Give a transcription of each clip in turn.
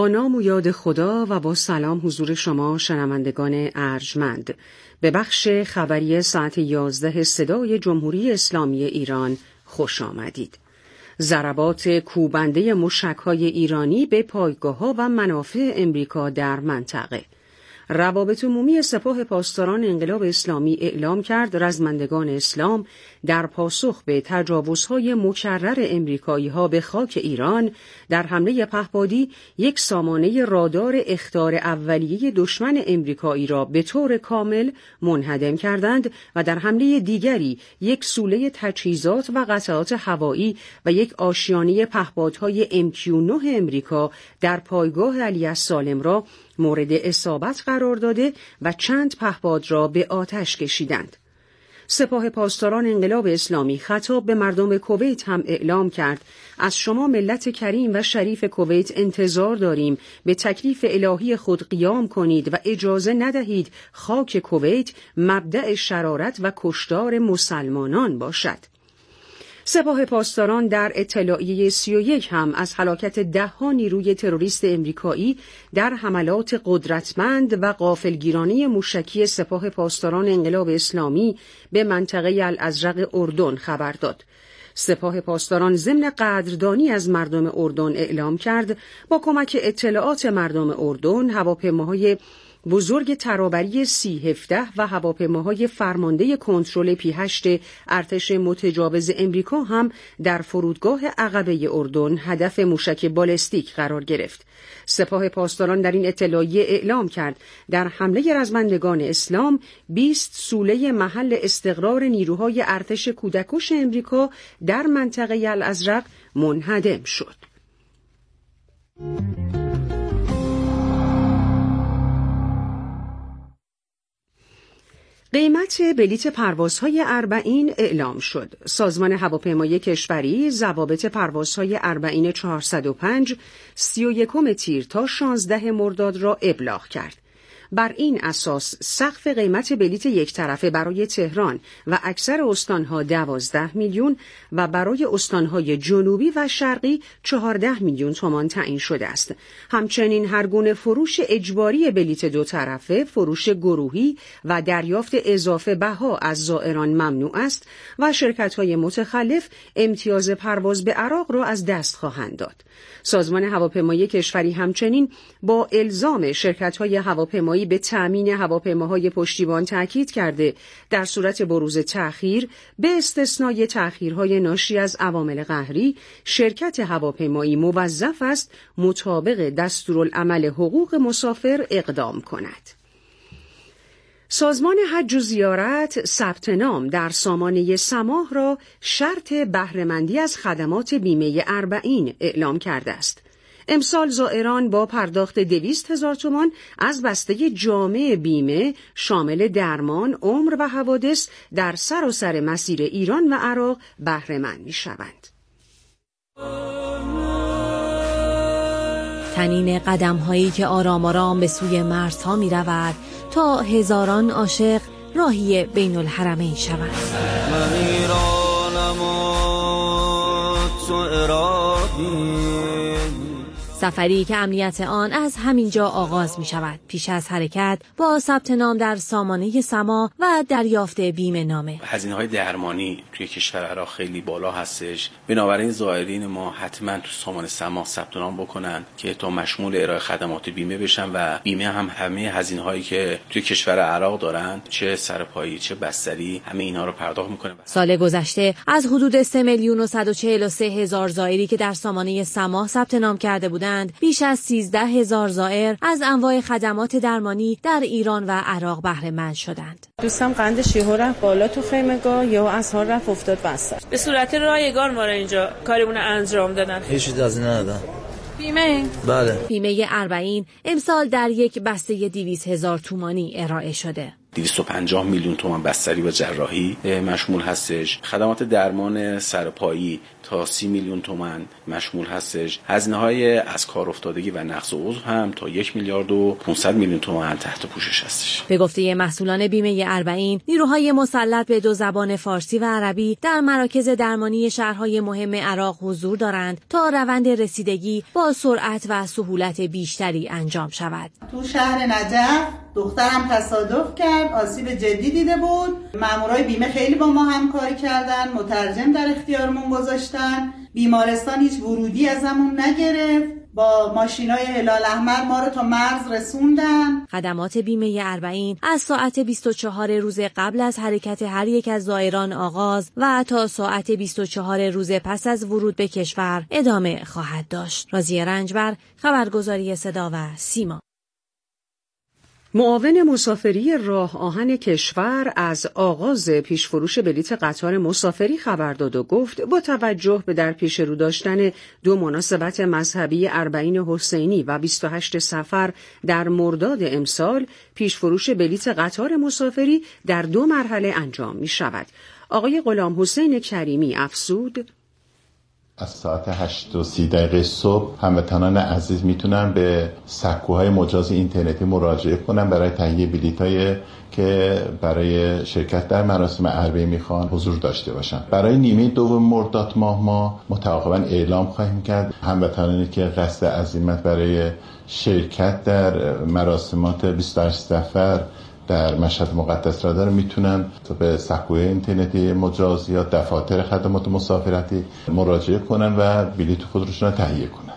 با نام و یاد خدا و با سلام حضور شما شنوندگان ارجمند به بخش خبری ساعت 11 صدای جمهوری اسلامی ایران خوش آمدید. ضربات کوبنده موشک‌های ایرانی به پایگاه‌ها و منافع امریکا در منطقه. روابط عمومی سپاه پاسداران انقلاب اسلامی اعلام کرد رزمندگان اسلام در پاسخ به تجاوزهای مکرر امریکایی‌ها به خاک ایران در حمله پهپادی یک سامانه رادار اخطار اولیه دشمن امریکایی را به طور کامل منهدم کردند و در حمله دیگری یک سوله تجهیزات و قطعات هوایی و یک آشیانه پهپادهای MQ-9 امریکا در پایگاه علی السالم را مورد اصابت قرار داده و چند پهپاد را به آتش کشیدند. سپاه پاسداران انقلاب اسلامی خطاب به مردم کویت هم اعلام کرد از شما ملت کریم و شریف کویت انتظار داریم به تکلیف الهی خود قیام کنید و اجازه ندهید خاک کویت مبدأ شرارت و کشتار مسلمانان باشد. سپاه پاسداران در اطلاعیه 31 هم از هلاکت 10 نیروی تروریست امریکایی در حملات قدرتمند و غافلگیرانه موشکی سپاه پاسداران انقلاب اسلامی به منطقه الازرق اردن خبر داد. سپاه پاسداران ضمن قدردانی از مردم اردن اعلام کرد با کمک اطلاعات مردم اردن هواپیماهای بزرگ ترابری 3017 و هواپیماهای فرمانده کنترل P8 ارتش متجاوز امریکا هم در فرودگاه عقبه اردن هدف موشک بالستیک قرار گرفت. سپاه پاسداران در این اطلاعیه اعلام کرد در حمله رزمندگان اسلام 20 سوله محل استقرار نیروهای ارتش کودکش امریکا در منطقه الازرق منهدم شد. قیمت بلیت پروازهای اربعین اعلام شد. سازمان هواپیمایی کشوری ضوابط پروازهای اربعین 405 31 تیر تا 16 مرداد را ابلاغ کرد. بر این اساس سقف قیمت بلیت یک طرفه برای تهران و اکثر استانها 12 میلیون و برای استانهای جنوبی و شرقی 14 میلیون تومان تعیین شده است. همچنین هر گونه فروش اجباری بلیت دو طرفه، فروش گروهی و دریافت اضافه بها از زائران ممنوع است و شرکت‌های متخلف امتیاز پرواز به عراق را از دست خواهند داد. سازمان هواپیمایی کشوری همچنین با الزام شرکت‌های هواپیمایی به تأمین هواپیماهای پشتیبان تاکید کرده در صورت بروز تأخیر به استثنای تأخیرهای ناشی از عوامل قهری شرکت هواپیمایی موظف است مطابق دستورالعمل حقوق مسافر اقدام کند. سازمان حج و زیارت ثبت نام در سامانه سماح را شرط بهره‌مندی از خدمات بیمه اربعین اعلام کرده است. امسال زائران با پرداخت 200,000 تومان از بسته جامع بیمه شامل درمان، عمر و حوادث در سراسر مسیر ایران و عراق بهره‌مند می‌شوند. تنین قدم‌هایی که آرام آرام به سوی مرزها می‌رود تا هزاران عاشق راهی بین الحرمین شوند. من ایرانم و تو عراقی. سفری که امنیت آن از همینجا آغاز می شود. پیش از حرکت با ثبت نام در سامانه سماح و دریافت بیمه نامه. هزینه‌های درمانی توی کشور عراق خیلی بالا هستش. بنابراین زائرین ما حتما تو سامانه سماح ثبت نام بکنن که تا مشمول ارائه خدمات بیمه بشن و بیمه هم همه هزینه‌هایی که توی کشور عراق دارن، چه سرپایی چه بستری، همه اینها رو پرداخت می‌کنه. سال گذشته از حدود 3,143,000 زائری که در سامانه سماح ثبت نام کرده بودند بیش از 13,000 زائر از انواع خدمات درمانی در ایران و عراق بهره مند شدند. دوستم قند شیهو رفت بالا تو خیمگاه یا از ها رفت افتاد وسط. به صورت رایگان ما را اینجا کاریمون انجام دادن. هیچ چیز از این ندادن. بیمه؟ بله. بیمه اربعین امسال در یک بسته 200,000 تومانی ارائه شده. 250 میلیون تومان بستری و جراحی مشمول هستش. خدمات درمان سرپایی تا 30 میلیون تومان مشمول هستش. هزینه‌های از کار افتادگی و نقض عضو هم تا 1 میلیارد و 500 میلیون تومان تحت پوشش هستش. به گفته مسئولان بیمه اربعین، نیروهای مسلط به 2 زبان فارسی و عربی در مراکز درمانی شهرهای مهم عراق حضور دارند تا روند رسیدگی با سرعت و سهولت بیشتری انجام شود. تو شهر نجف دخترم تصادف کرد، آسیب جدی دیده بود. مامورای بیمه خیلی با ما همکاری کردن، مترجم در اختیارمون گذاشتن. بیمارستان هیچ ورودی ازمون نگرفت. با ماشینای هلال احمر ما رو تا مرز رسوندن. خدمات بیمه اربعین از ساعت 24 روز قبل از حرکت هر یک از زائران آغاز و تا ساعت 24 روز پس از ورود به کشور ادامه خواهد داشت. راضیه رنجبر، خبرگزاری صدا و سیما. معاون مسافری راه آهن کشور از آغاز پیشفروش بلیط قطار مسافری خبر داد و گفت با توجه به در پیش رو داشتن 2 مناسبت مذهبی 40 حسینی و 28 صفر در مرداد امسال، پیشفروش بلیط قطار مسافری در 2 مرحله انجام می شود. آقای غلام حسین کریمی افزود: از ساعت 8:30 صبح هموطنان عزیز میتونن به سکوهای مجاز اینترنتی مراجعه کنن برای تهیه بلیط‌های که برای شرکت در مراسم عربه میخوان حضور داشته باشن. برای نیمه دوم مرداد ماه ما متعاقباً اعلام خواهیم کرد هموطنانی که قصد عزیمت برای شرکت در مراسمات 28 صفر در مشهد مقدس را دارن میتونن به سکوی اینترنتی مجاز یا دفاتر خدمات مسافرتی مراجعه کنن و بلیط خودشون را تهیه کنن.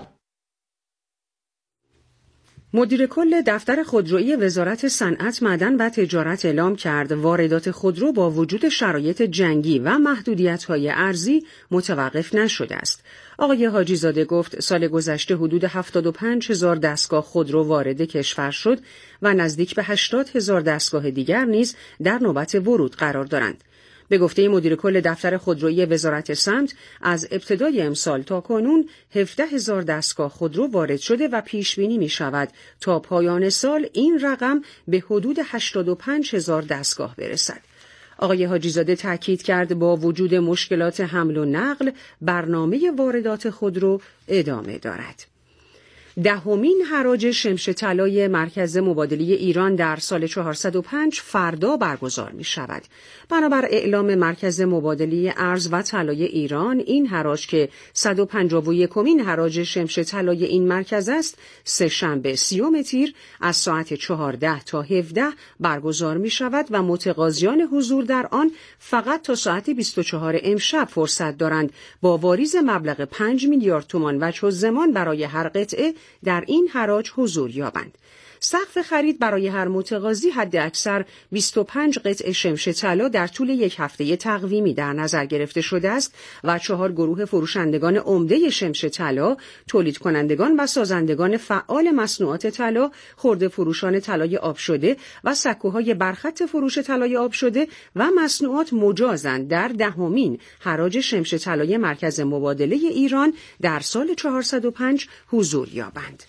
مدیر کل دفتر خودرویی وزارت صنعت، معدن و تجارت اعلام کرد واردات خودرو با وجود شرایط جنگی و محدودیت‌های ارزی متوقف نشده است. آقای حاجی زاده گفت سال گذشته حدود 75,000 دستگاه خودرو وارد کشور شد و نزدیک به 80,000 دستگاه دیگر نیز در نوبت ورود قرار دارند. به گفته مدیر کل دفتر خودرویی وزارت سمت، از ابتدای امسال تا کنون 17,000 دستگاه خودرو وارد شده و پیش بینی می شود تا پایان سال این رقم به حدود 85,000 دستگاه برسد. آقای حاجی زاده تاکید کرد با وجود مشکلات حمل و نقل، برنامه واردات خودرو ادامه دارد. 10مین حراج شمش طلای مرکز مبادله ایران در سال 405 فردا برگزار می شود. بنابر اعلام مرکز مبادله ارز و طلای ایران، این حراج که 151مین حراج شمش طلای این مرکز است، سه‌شنبه 30 تیر از ساعت 14 تا 17 برگزار می شود و متقاضیان حضور در آن فقط تا ساعت 24 امشب فرصت دارند با واریز مبلغ 5 میلیارد تومان وجه زمان برای هر قطعه در این حراج حضور یابند. سقف خرید برای هر متقاضی حد اکثر 25 قطعه شمش طلا در طول یک هفته تقویمی در نظر گرفته شده است و 4 گروه فروشندگان عمده شمش طلا، تولید کنندگان و سازندگان فعال مصنوعات طلا، خرده فروشان طلای آب شده و سکوهای برخط فروش طلای آب شده و مصنوعات مجازند در 10مین حراج شمش طلای مرکز مبادله ایران در سال 405 حضور یابند.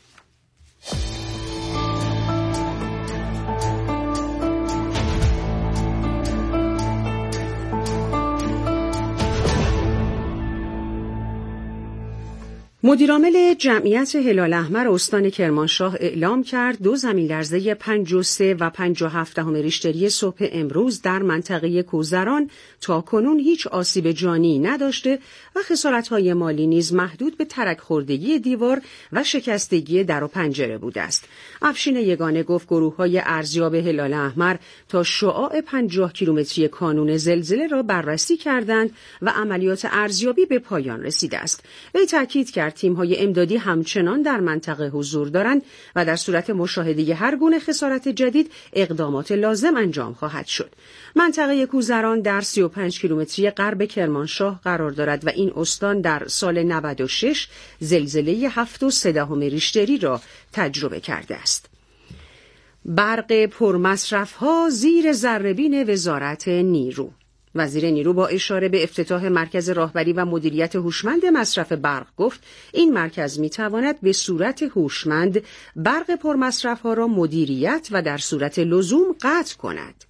مدیرعامل جمعیت هلال احمر استان کرمانشاه اعلام کرد 2 زمین‌لرزه 5.3 و 5.7 ریشتری صبح امروز در منطقه کوزران تا کنون هیچ آسیب جانی نداشته و خسارت‌های مالی نیز محدود به ترک خوردگی دیوار و شکستگی در و پنجره بوده است. افشین یگانه گفت گروه‌های ارزیاب هلال احمر تا شعاع 50 کیلومتری کانون زلزله را بررسی کردند و عملیات ارزیابی به پایان رسیده است. وی تاکید کرد تیم‌های امدادی همچنان در منطقه حضور دارند و در صورت مشاهده هر گونه خسارت جدید اقدامات لازم انجام خواهد شد. منطقه کوزران در 35 کیلومتری غرب کرمانشاه قرار دارد و این استان در سال 96 زلزله 7.3 ریشتری را تجربه کرده است. برق پرمصرف‌ها زیر ذره‌بین وزارت نیرو. وزیر نیرو با اشاره به افتتاح مرکز راهبری و مدیریت هوشمند مصرف برق گفت این مرکز می‌تواند به صورت هوشمند برق پرمصرف‌ها را مدیریت و در صورت لزوم قطع کند.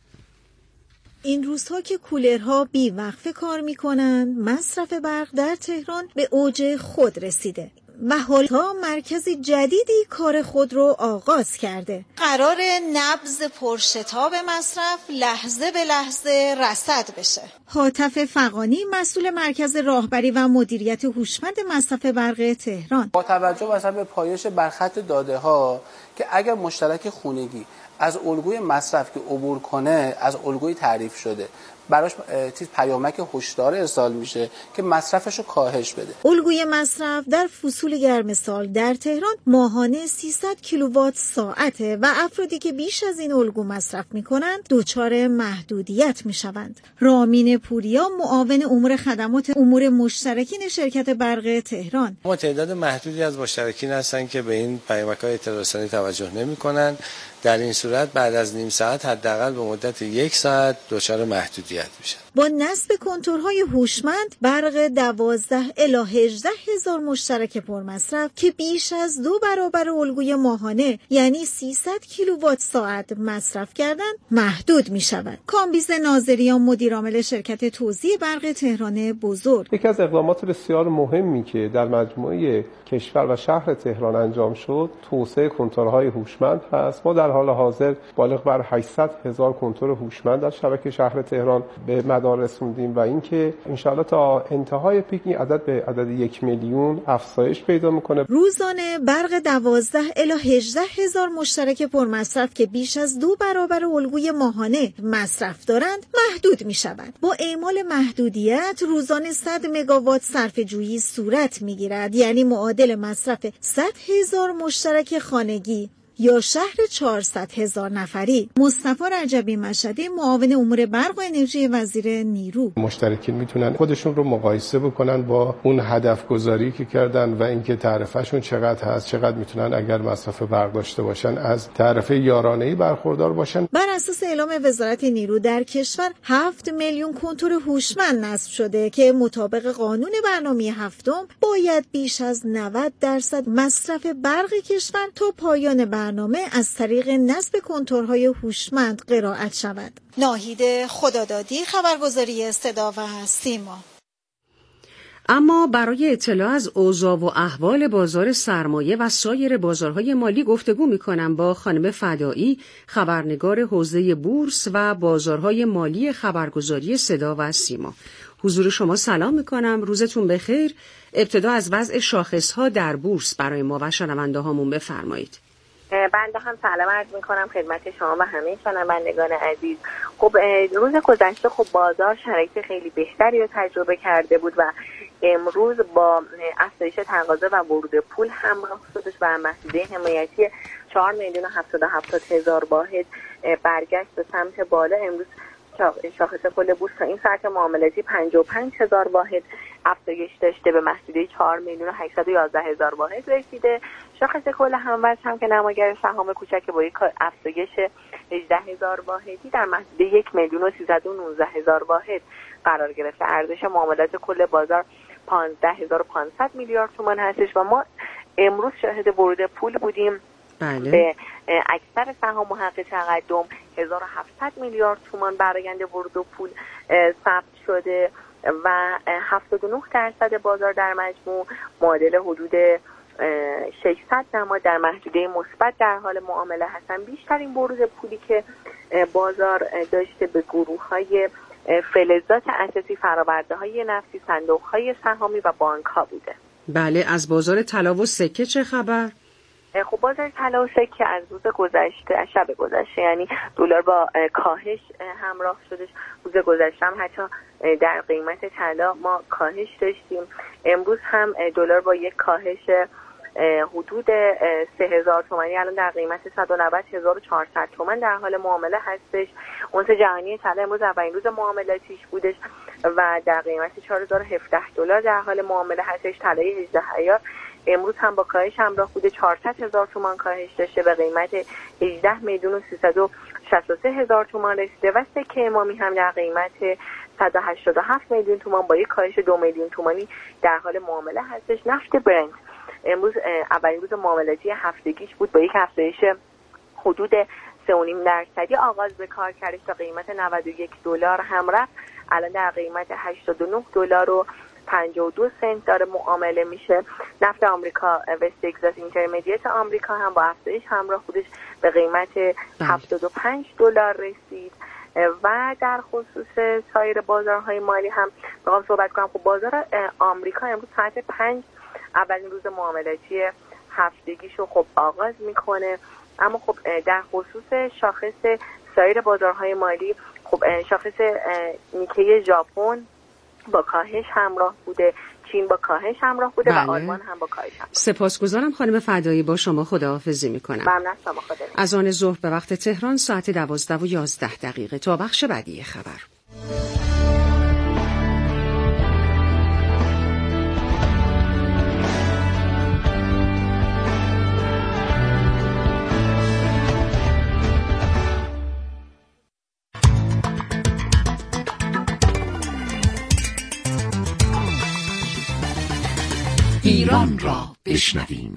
این روزها که کولرها بی‌وقفه کار می‌کنند، مصرف برق در تهران به اوج خود رسیده و حالا مرکز جدیدی کار خود رو آغاز کرده. قرار نبض پرشتاب مصرف لحظه به لحظه رصد بشه. هاتف فغانی مسئول مرکز راهبری و مدیریت هوشمند مصرف برق تهران: با توجه مثلا به پایش برخط داده ها که اگر مشترک خونگی از الگوی مصرف که عبور کنه از الگوی تعریف شده براش پیامک هشدار ارسال میشه که مصرفش رو کاهش بده. الگوی مصرف در فصول گرم سال در تهران ماهانه 300 کیلووات ساعته و افرادی که بیش از این الگو مصرف میکنند دچار محدودیت میشوند. رامین پوریا معاون امور خدمات امور مشترکین شرکت برق تهران: ما تعداد محدودی از مشترکین هستن که به این پیامک‌های اطلاع رسانی توجه نمیکنن. در این صورت بعد از نیم ساعت حداقل به مدت 1 ساعت دچار محدودیت میشن. با نصب کنتورهای هوشمند برق 12 الی 18 هزار مشترک پرمصرف که بیش از 2 برابر الگوی ماهانه یعنی 300 کیلووات ساعت مصرف کردند محدود میشود. کامبیز ناظریان مدیرعامل شرکت توزیع برق تهران بزرگ: یکی از اقدامات بسیار مهمی که در مجموعه کشور و شهر تهران انجام شد توسعه کنتورهای هوشمند هست. ما در حال حاضر بالغ بر 800 هزار کنتور هوشمند در شبکه شهر تهران به مدار رسوندیم و اینکه انشاءالله تا انتهای پیک این عدد به عدد 1 میلیون افزایش پیدا میکنه. روزانه برق 12 الی 18 هزار مشترک پرمصرف که بیش از 2 برابر الگوی ماهانه مصرف دارند محدود میشوند. با اعمال محدودیت روزانه 100 مگاوات صرفه‌جویی صورت میگیرد، یعنی معادل مصرف 100 هزار مشترک خانگی یا شهر 400 هزار نفری. مصطفی رجبی مشهدی معاون امور برق و انرژی وزیر نیرو: مشترکین میتونن خودشون رو مقایسه بکنن با اون هدف گذاری که کردن و اینکه تعرفهشون چقدر هست، چقدر میتونن اگر مصرف برق داشته باشن از تعرفه یارانه‌ای برخوردار باشن. بر اساس اعلام وزارت نیرو در کشور 7 میلیون کنتور هوشمند نصب شده که مطابق قانون برنامه هفتم باید بیش از 90% مصرف برق کشور تا پایان برنامه از طریق نصب کنتورهای هوشمند قرائت شود. ناهید خدادادی، خبرگزاری صدا و سیما. اما برای اطلاع از اوضاع و احوال بازار سرمایه و سایر بازارهای مالی گفتگو می‌کنم با خانم فدایی، خبرنگار حوزه بورس و بازارهای مالی خبرگزاری صدا و سیما. حضور شما سلام می‌کنم، روزتون بخیر. ابتدا از وضع شاخص‌ها در بورس برای ما و شنونده‌هامون بفرمایید. بنده هم سلام عرض میکنم خدمت شما و همه شنوندگان عزیز. خب روز گذشته بازار شرایط خیلی بهتری رو تجربه کرده بود و امروز با افزایش تقاضا و ورود پول همراه شدش و محدوده حمایتی 4,770,000 واحد برگشت به سمت بالا. امروز شاخص کل بورس تا این ساعت معاملاتی 55,000 واحد افزایش داشته به محدوده 4,811,000 واحد رسیده. شاخص کل هموز هم که نماگر سهام کوچک با یک افزایش 18,000 واحدی در محدوده 1,319,000 واحد قرار گرفته. ارزش معاملات کل بازار 15,500 میلیارد تومان هستش و ما امروز شاهد ورود پول بودیم. بله. به اکثر سهام محقق تقدم 1,700 میلیارد تومان برآینده ورود و پول ثبت شده و 79% بازار در مجموع معادل حدود 600 نماد در محدوده مثبت در حال معامله هستن. بیشترین ورود پولی که بازار داشته به گروه‌های فلزات اساسی، فرآورده‌های نفتی، صندوق‌های سهامی و بانک‌ها بوده. بله. از بازار طلا و سکه چه خبر؟ خب بازار طلا و سکه از روز گذشته، از شب گذشته یعنی دلار با کاهش همراه شدش. روز گذشته هم حتی در قیمت طلا ما کاهش داشتیم. امروز هم دلار با یک کاهش حدود 3,000 تومانی الان در قیمت 190,400 تومان در حال معامله هستش. اونس جهانی طلا امروز اولین روز معاملاتیش بودش و در قیمت 4,017 دلار در حال معامله هستش. طلای 18 عیار امروز هم با کاهش همراه بوده، 400,000 تومان کاهش داشته به قیمت 18,363,000 تومان رسیده و سکه امامی هم در قیمت 187 میلیون تومان با یک کاهش 2 میلیون تومانی در حال معامله هستش. نفت برنت امروز اولین روز معاملاتی هفتگیش بود با یک افزایش حدود 3.5% آغاز به کار کردش تا قیمت $91 هم رفت. الان در قیمت $89 و 52 سنت داره معامله میشه. نفت آمریکا وست تگزاس اینترمدیت آمریکا هم با افزایش همراه بودش به قیمت $75 رسید. و در خصوص سایر بازارهای مالی هم بخوام صحبت کنم، خب بازار آمریکا امروز ساعت 5 اولین روز معاملاتی هفتگیشو خب آغاز میکنه. اما خب در خصوص شاخص سایر بازارهای مالی، خب شاخص نیکی ژاپن با کاهش همراه بوده، چین با کاهش همراه بوده و آلمان هم با کاهش همراه. سپاسگزارم خانم فدایی، با شما خداحافظی میکنم. ممنون شما، خدا. از آن ظهر به وقت تهران ساعت 12:11 تا بخش بعدی خبر. ایران را بشنویم.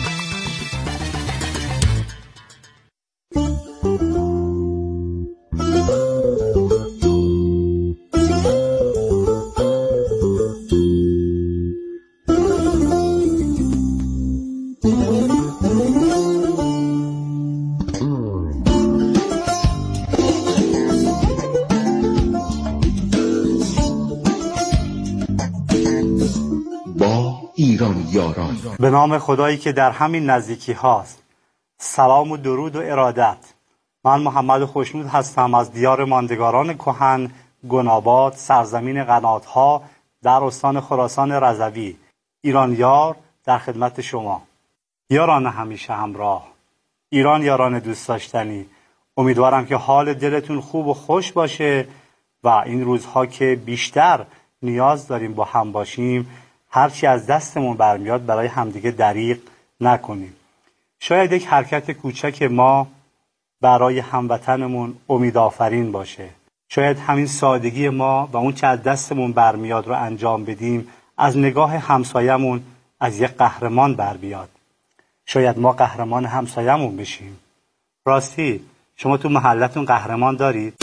به نام خدایی که در همین نزدیکی هاست. سلام و درود و ارادت. من محمد خوشنود هستم از دیار ماندگاران کهن گناباد، سرزمین قنات‌ها در استان خراسان رضوی. ایران یار در خدمت شما. یاران همیشه همراه، ایران یاران دوست داشتنی. امیدوارم که حال دلتون خوب و خوش باشه و این روزها که بیشتر نیاز داریم با هم باشیم، هرچی از دستمون برمیاد برای همدیگه دریغ نکنیم. شاید یک حرکت کوچک ما برای هموطنمون امیدآفرین باشه. شاید همین سادگی ما و اون چه از دستمون برمیاد رو انجام بدیم از نگاه همسایمون از یک قهرمان بر بیاد. شاید ما قهرمان همسایمون بشیم. راستی شما تو محلتون قهرمان دارید؟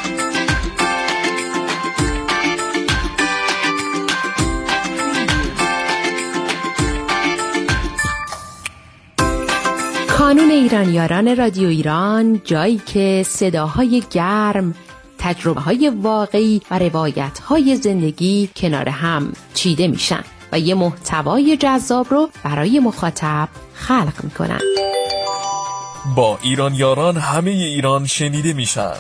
کانون ایرانیاران رادیو ایران، جایی که صداهای گرم، تجربه‌های واقعی و روایت‌های زندگی کنار هم چیده میشن و یه محتوای جذاب رو برای مخاطب خلق میکنن. با ایرانیاران همه ایران شنیده میشن.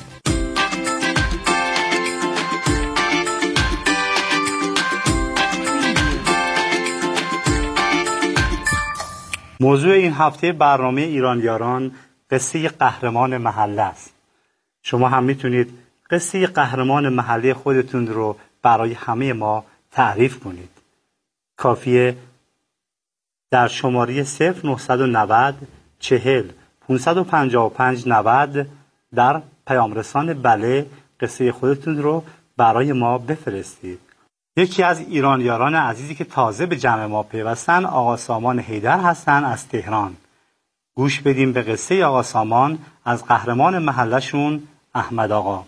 موضوع این هفته برنامه ایرانیاران قصه قهرمان محله است. شما هم میتونید قصه قهرمان محله خودتون رو برای همه ما تعریف کنید. کافیه در شماره 0990 40 555 90 در پیامرسان بله قصه خودتون رو برای ما بفرستید. یکی از ایرانیاران عزیزی که تازه به جمع ما پیوستن آقا سامان حیدر هستن از تهران. گوش بدیم به قصه آقا سامان از قهرمان محلشون احمد آقا.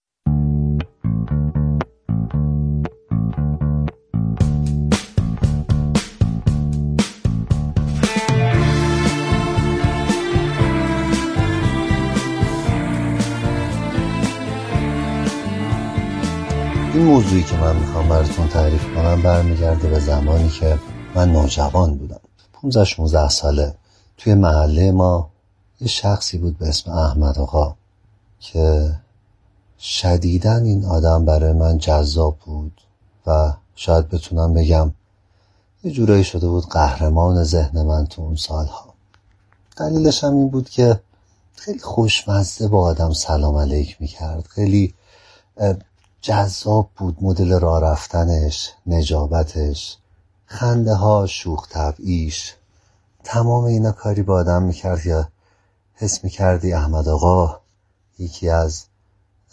این موضوعی که من میخوام براتون تعریف کنم برمیگرده به زمانی که من نوجوان بودم. 15-16 ساله. توی محله ما یه شخصی بود به اسم احمد آقا که شدیداً این آدم برای من جذاب بود و شاید بتونم بگم یه جورایی شده بود قهرمان ذهن من تو اون سالها. دلیلش هم این بود که خیلی خوشمزه با آدم سلام علیک میکرد. خیلی جذاب بود مدل راه رفتنش، نجابتش، خنده ها، شوخ طبعیش. تمام اینا کاری با آدم میکرد که حس میکردی احمد آقا یکی از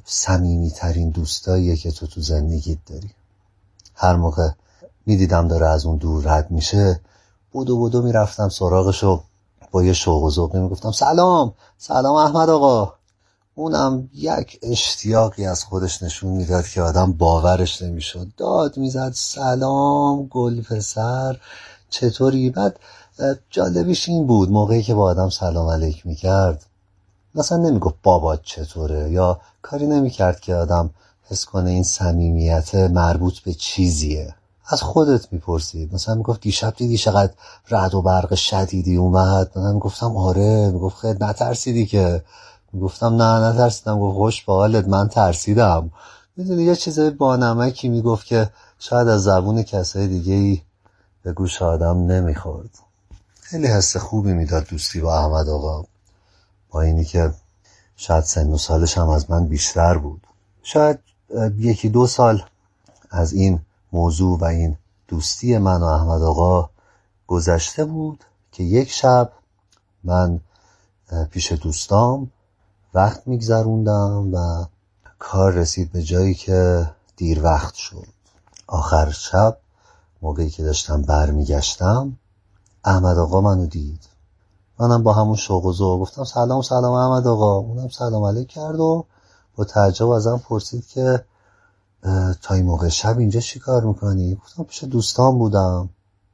صمیمی‌ترین دوستاییه که تو زندگیت داری. هر موقع میدیدم داره از اون دور رد میشه، بودو میرفتم سراغشو، با یه شوق و ذوقی میگفتم سلام احمد آقا. اونم یک اشتیاقی از خودش نشون میداد که آدم باورش نمیشد. داد میزد سلام گل پسر چطوری؟ بعد جالبیش این بود موقعی که با آدم سلام علیک میکرد مثلا نمیگفت بابات چطوره، یا کاری نمیکرد که آدم حس کنه این صمیمیت مربوط به چیزیه. از خودت میپرسید، مثلا میگفت دیشب دیدی چقدر رعد و برق شدیدی اومد؟ من میگفتم آره. میگفت خیلی نترسیدی که؟ میگفتم نه نترسیدم. گفت خوش به حالت، من ترسیدم. میدونی یه چیزای بانمکی میگفت که شاید از زبون کسای دیگه‌ای به گوش آدم نمیخورد. خیلی حس خوبی میداد دوستی با احمد آقا، با اینی که شاید سن و سالش هم از من بیشتر بود. شاید 1-2 سال از این موضوع و این دوستی من و احمد آقا گذشته بود که یک شب من پیش دوستام وقت میگذروندم و کار رسید به جایی که دیر وقت شد. آخر شب موقعی که داشتم برمیگشتم احمد آقا منو دید. منم با همون شوق و ذوق گفتم سلام احمد آقا. اونم سلام علیک کرد و با تعجب ازم پرسید که تا این موقع شب اینجا چی کار میکنی؟ گفتم پیش دوستان بودم.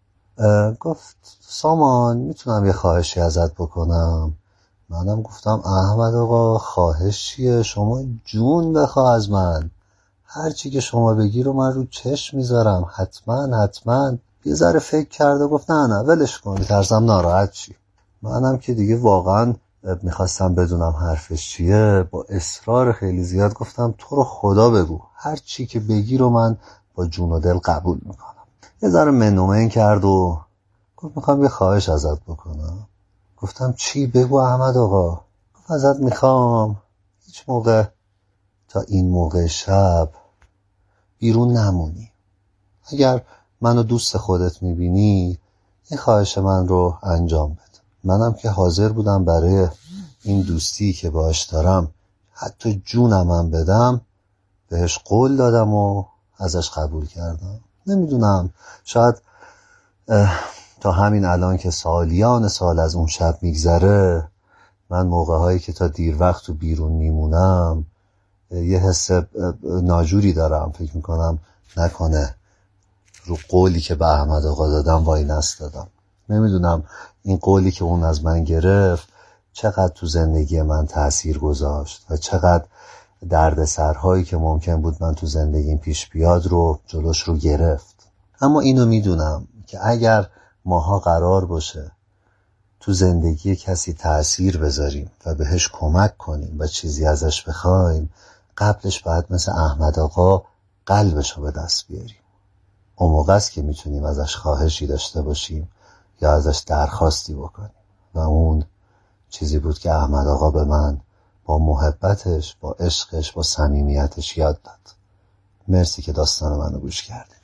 گفت سامان میتونم یه خواهشی ازت بکنم؟ منم گفتم احمد آقا خواهش چیه؟ شما جون بخواه از من، هر چی که شما بگی رو من رو چشم میذارم، حتما. یه ذره فکر کرد و گفت نه ولش کن، ترسم ناراحت چی. منم که دیگه واقعا میخواستم بدونم حرفش چیه، با اصرار خیلی زیاد گفتم تو رو خدا بگو، هر چی که بگی رو من با جون و دل قبول میکنم. یه ذره منومن کرد و گفت میخوام یه خواهش ازت بکنم. گفتم چی؟ بگو احمد آقا. گفت ازت میخوام هیچ موقع تا این موقع شب بیرون نمونی. اگر منو دوست خودت میبینی این خواهش من رو انجام بده. منم که حاضر بودم برای این دوستی که باهاش دارم حتی جونم هم بدم، بهش قول دادم و ازش قبول کردم. نمیدونم شاید تا همین الان که سالیان سال از اون شب میگذره، من موقعهایی که تا دیر وقت تو بیرون میمونم یه حس ناجوری دارم. فکر میکنم نکنه رو قولی که به احمد آقا دادم وای نستادم. نمیدونم این قولی که اون از من گرفت چقدر تو زندگی من تأثیر گذاشت و چقدر دردسرهایی که ممکن بود من تو زندگیم پیش بیاد رو جلوش رو گرفت. اما اینو میدونم که اگر ماها قرار باشه تو زندگی کسی تأثیر بذاریم و بهش کمک کنیم و چیزی ازش بخوایم، قبلش باید مثل احمد آقا قلبشو به دست بیاریم. اون موقع است که میتونیم ازش خواهشی داشته باشیم یا ازش درخواستی بکنیم و اون چیزی بود که احمد آقا به من با محبتش، با عشقش، با صمیمیتش یاد داد. مرسی که داستان منو گوش کردید.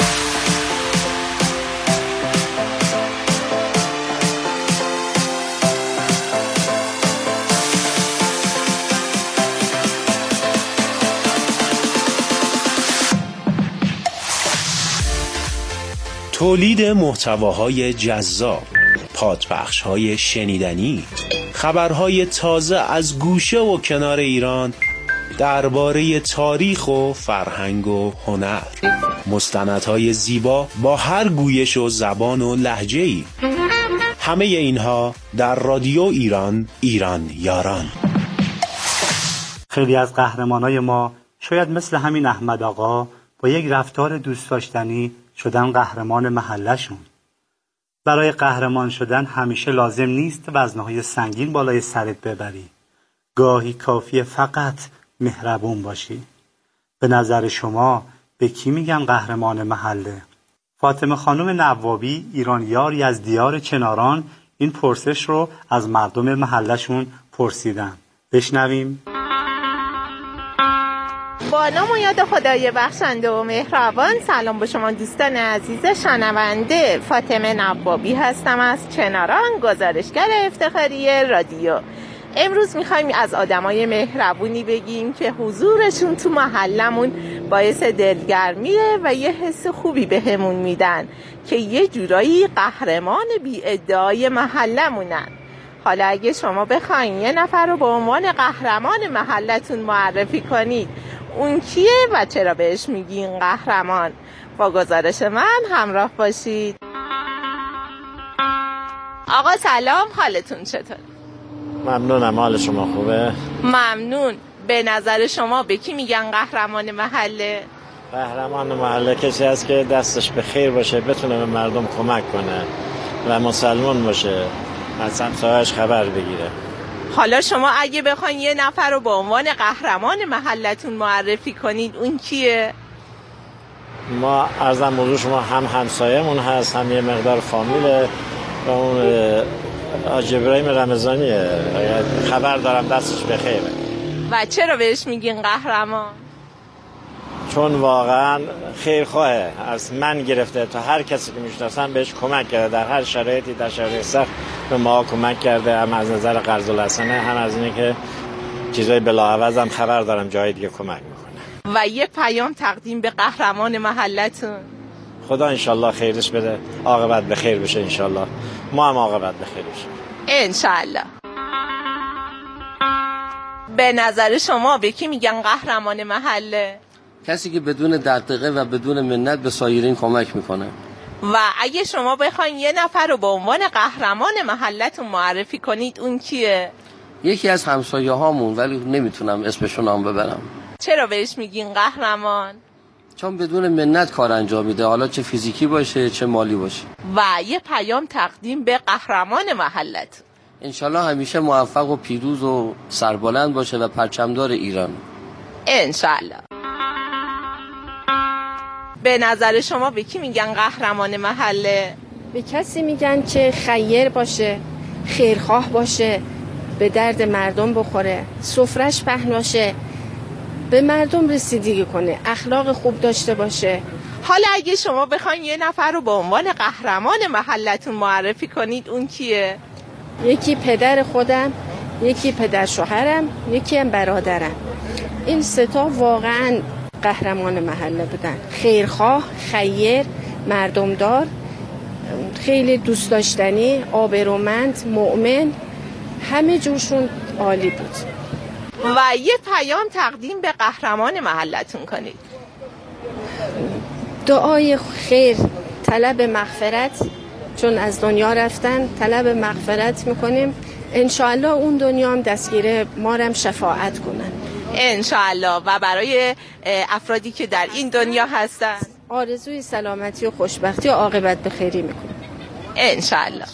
تولید محتواهای جذاب، پادبخش‌های شنیدنی، خبرهای تازه از گوشه و کنار ایران درباره تاریخ و فرهنگ و هنر، مستندهای زیبا با هر گویش و زبان و لهجه‌ای. همه اینها در رادیو ایران یاران. خیلی از قهرمانای ما شاید مثل همین احمد آقا با یک رفتار دوست داشتنی شدن قهرمان محلشون. برای قهرمان شدن همیشه لازم نیست وزنهای سنگین بالای سرت ببری. گاهی کافیه فقط مهربون باشی. به نظر شما به کی میگن قهرمان محله؟ فاطمه خانم نوابی، ایرانیاری از دیار کناران، این پرسش رو از مردم محلشون پرسیدن. بشنویم. با نام و یاد خدای بخشنده و مهربان، سلام به شما دوستان عزیز شنونده. فاطمه نوابی هستم از کناران، گزارشگر افتخاری رادیو امروز میخوایم از آدمای مهربونی بگیم که حضورشون تو محلمون باعث دلگرمیه و یه حس خوبی بهمون میدن که یه جورایی قهرمان بی ادعای محلمونن. حالا اگه شما بخواین یه نفر رو به عنوان قهرمان محلتون معرفی کنید، اون کیه و چرا بهش میگین قهرمان؟ با گزارش من همراه باشید. آقا سلام، حالتون چطور؟ ممنونم، حال شما خوبه؟ ممنون. به نظر شما به کی میگن قهرمان محله؟ قهرمان محله کسی هست که دستش به خیر باشه، بتونه به مردم کمک کنه و مسلمان باشه، از همسایه‌اش خبر بگیره. حالا شما اگه بخواین یه نفر رو به عنوان قهرمان محلتون معرفی کنید، اون کیه؟ ما عرضم موضوع شما هم همسایه‌مون هست، هم یه مقدار فامیله و اون حاج ابراهیم رمضانیه. خبر دارم دستش به خیره. و چرا بهش میگین قهرمان؟ چون واقعا خیرخواهه، از من گرفته تا هر کسی که میشناسم بهش کمک کرده، در هر شرایطی، در شرایط سخت به ما کمک کرده، هم از نظر قرض الحسنه، هم از اینه که چیزای بلاعوض هم خبر دارم جای دیگه کمک میکنه. و یه پیام تقدیم به قهرمان محلتون. خدا انشالله خیرش بده، عاقبت به خیر بشه انشالله، ما هم عاقبت به خیر بشه انشالله. به نظر شما به کی میگن قهرمان محله؟ کسی که بدون دغدغه و بدون منت به سایرین کمک میکنه. و اگه شما بخواین یه نفر رو به عنوان قهرمان محلتون معرفی کنید، اون کیه؟ یکی از همسایه هامون، ولی نمیتونم اسمشون هم ببرم. چرا بهش میگین قهرمان؟ چون بدون منت کار انجام میده، حالا چه فیزیکی باشه چه مالی باشه. و یه پیام تقدیم به قهرمان محلت. انشالله همیشه موفق و پیروز و سربلند باشه و پرچمدار ایران. انشالله. به نظر شما به کی میگن قهرمان محله؟ به کسی میگن که خیر باشه، خیرخواه باشه، به درد مردم بخوره، سفرش پهن باشه، به مردم رسیدگی کنه، اخلاق خوب داشته باشه. حالا اگه شما بخواین یه نفر رو به عنوان قهرمان محلتون معرفی کنید، اون کیه؟ یکی پدر خودم، یکی پدر شوهرم، یکی هم برادرم. این سه تا واقعا قهرمان محله بودن. خیرخواه، خیر، مردمدار، خیلی دوست داشتنی، آبرومند، مؤمن، همه جورشون عالی بود. و یه پیام تقدیم به قهرمان محلتون کنید. دعای خیر، طلب مغفرت، چون از دنیا رفتن طلب مغفرت میکنیم. انشاءالله اون دنیا هم دستگیره ما هم شفاعت کنن انشاءالله. و برای افرادی که در این دنیا هستن آرزوی سلامتی و خوشبختی و عاقبت به خیری میکنیم انشاءالله.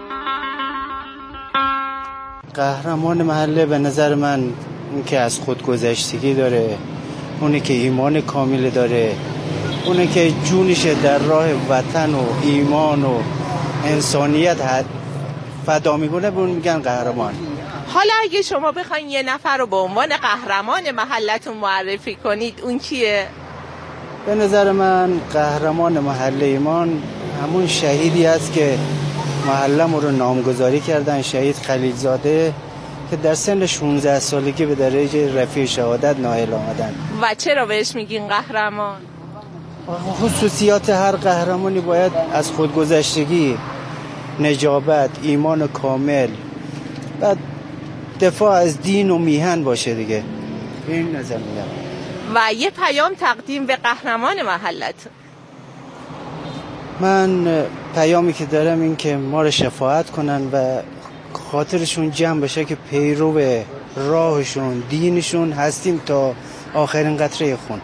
قهرمان محله به نظر من اون که از خودگذشتگی داره، اونی که ایمان کامل داره، اونی که جونش در راه وطن و ایمان و انسانیت فدا میکنه، به اون میگن قهرمان. حالا اگه شما بخواین یه نفر رو به عنوان قهرمان محلتون معرفی کنید، اون کیه؟ به نظر من قهرمان محله ایمان همون شهیدی است که محله‌مون رو نامگذاری کردن، شهید خلیلزاده، که در سن 16 سالگی به درجه رفیع شهادت نائل آمدن. و چرا بهش میگین قهرمان؟ خصوصیات هر قهرمانی باید از خودگذشتگی، نجابت، ایمان کامل و دفاع از دین و میهن باشه دیگه. این نظر میدم. و یه پیام تقدیم به قهرمان محلت. من پیامی که دارم این که ما رو شفاعت کنن و خاطرشون جمع بشه که پیرو راهشون، دینشون هستیم تا آخرین قطره خون.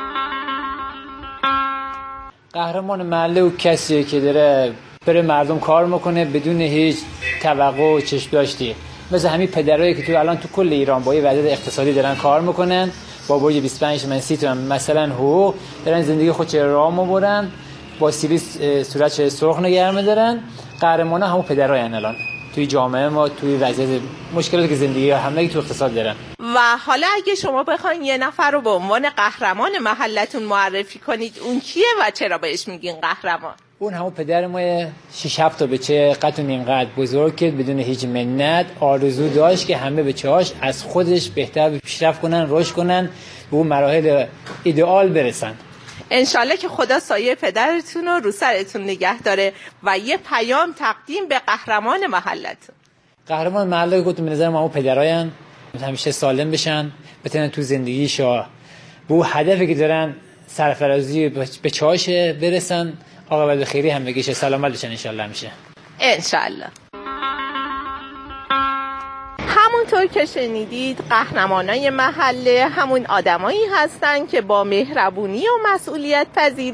قهرمان محله و کسیه که داره بره مردم کار میکنه بدون هیچ توقع و چشم داشتی، مثل همین پدرایی که تو الان تو کل ایران با یه وضعیت اقتصادی دارن کار میکنن، با برج 25 من 30 تومن مثلا حقوق دارن زندگی خودش راه میبرن، با سیبیل صورتش سرخ نگه می‌دارن. قهرمانا همون پدرایان الان توی جامعه ما، توی وضعیت مشکلاتی که زندگی همه تو اقتصاد دارن. و حالا اگه شما بخواین یه نفر رو به عنوان قهرمان محلتون معرفی کنید، اون کیه و چرا بهش میگین قهرمان؟ اون همون پدر ما 6-7 تا بچه قد و نیم قد بزرگ کرد بدون هیچ منت. آرزو داشت که همه بچه‌هاش از خودش بهتر پیشرفت کنن، رشد کنن، به اون مراحل ایدئال برسن. انشالله که خدا سایه پدرتون رو سرتون نگه داره. و یه پیام تقدیم به قهرمان محلتون. قهرمان محله گفتم به نظر ما اون پدراین همیشه سالم بشن، بتونن تو زندگیشو به اون هدفی که دارن سرفرازی به چاش برسن. عاقبت خیری هم بگیشه سلامت بشن انشالله میشه. انشالله. همونطور که شنیدید قهرمانای محله همون آدمایی هستن که با مهربونی و مسئولیت پذیری